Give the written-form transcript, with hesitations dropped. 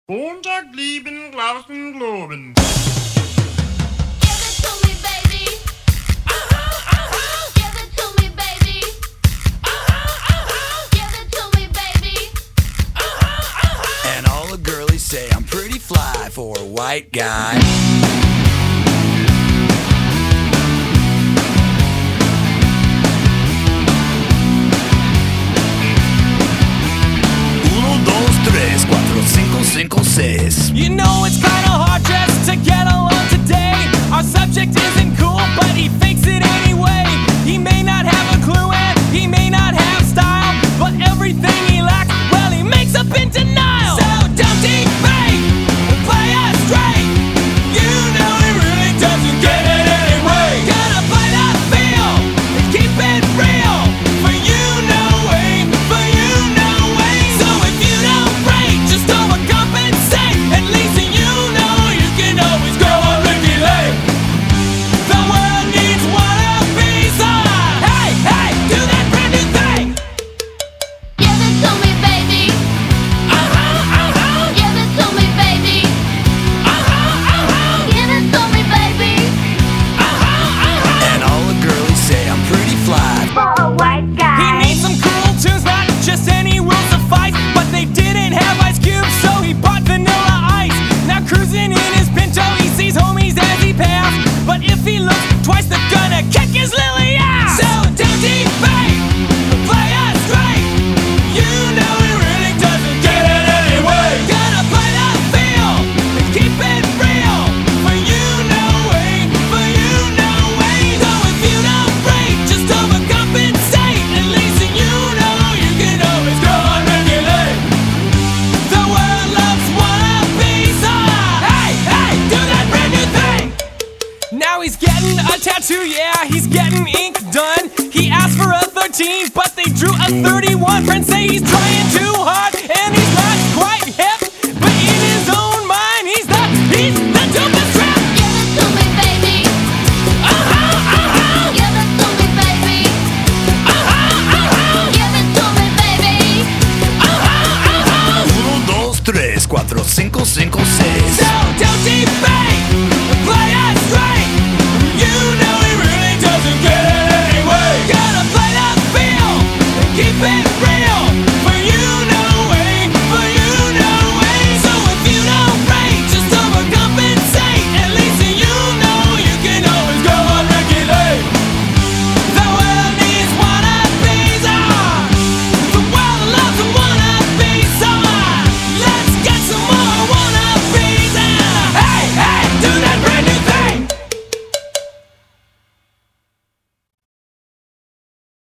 Montag lieben, glauben, globen. Give it to me, baby. Give it to me, baby. Give it to me, baby. And all the girlies say I'm pretty fly for a white guy. Uno, dos, tres, cuatro, cinco, cinco, seis. You know it's kinda hard just to get along today. Our subject isn't cool, but he fakes it anyway. He may not have a clue and he may not have style, but everything he lacks, well, he makes up in denial. So don't debate, play us straight. You know he really doesn't get it anyway. Gotta play that feel and keep it real. For you, no way, for you, no way. So if you don't break, just overcompensate. At least you know you can always go on Ricky Lake. The world needs wannabes. Hey, hey, do that brand new thing. Give it to me, baby. Give it to me, baby. Give it to me, baby. And all the girlies say I'm pretty fly. For a white He guy. needs some cool tunes, not just any will suffice. But they didn't have Ice Cube, so he bought Vanilla Ice. Now cruising in his Pinto, he sees homies as he passed. But if he looks twice, they're gonna kick his lily ass. So don't debate, play us straight. You know he really doesn't get it anyway. Gotta play that feel and keep it real. For you, no way, for you, no way. So if you don't break, just overcompensate. At least you know you can always go on regulate. The world loves wannabes. Hey, hey, do that brand new thing. Now he's getting a tattoo, yeah, he's getting ink done. He asked for a 13, but they drew a 31. Friends say he's trying too hard, and he's not quite hip. But in his own mind, he's the dopest trap. Give it to me, baby. Give it to me, baby. Give it to me, baby. Uno, dos, tres, cuatro, cinco, cinco, seis. So don't debate.